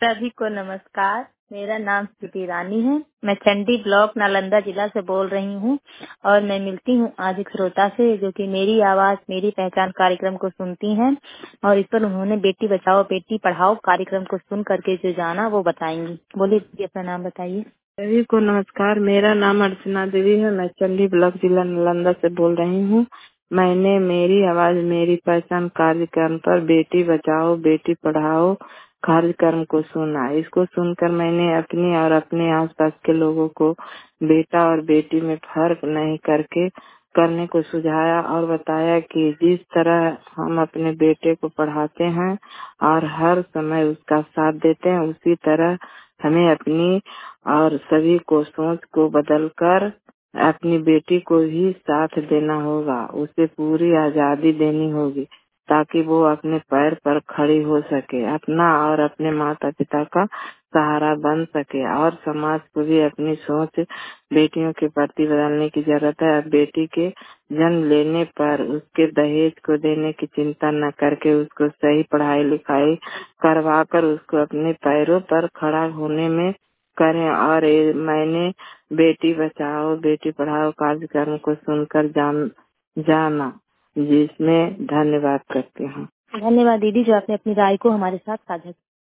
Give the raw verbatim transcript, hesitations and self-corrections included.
सभी को नमस्कार। मेरा नाम स्मृति रानी है। मैं चंडी ब्लॉक नालंदा जिला से बोल रही हूँ और मैं मिलती हूँ आज एक श्रोता से जो कि मेरी आवाज मेरी पहचान कार्यक्रम को सुनती हैं और इस पर उन्होंने बेटी बचाओ बेटी पढ़ाओ कार्यक्रम को सुन करके जो जाना वो बताएंगी। बोलिए दीदी, अपना नाम बताइए। सभी को नमस्कार। मेरा नाम अर्चना देवी है। मैं चंडी ब्लॉक जिला नालंदा से बोल रही हूँ। मैंने मेरी आवाज मेरी पहचान कार्यक्रम पर बेटी बचाओ बेटी पढ़ाओ कार्यक्रम को सुना। इसको सुनकर मैंने अपनी और अपने आसपास के लोगों को बेटा और बेटी में फर्क नहीं करके करने को सुझाया और बताया कि जिस तरह हम अपने बेटे को पढ़ाते हैं और हर समय उसका साथ देते हैं, उसी तरह हमें अपनी और सभी को सोच को बदलकर अपनी बेटी को ही साथ देना होगा। उसे पूरी आजादी देनी होगी ताकि वो अपने पैर पर खड़ी हो सके, अपना और अपने माता पिता का सहारा बन सके और समाज को भी अपनी सोच बेटियों के प्रति बदलने की जरूरत है। अब बेटी के जन्म लेने पर उसके दहेज को देने की चिंता न करके उसको सही पढ़ाई लिखाई करवा कर उसको अपने पैरों पर खड़ा होने में करें। और मैंने बेटी बचाओ बेटी पढ़ाओ कार्यक्रम को सुनकर जान जाना जिसमें धन्यवाद करती हूँ। धन्यवाद दीदी जो आपने अपनी राय को हमारे साथ साझा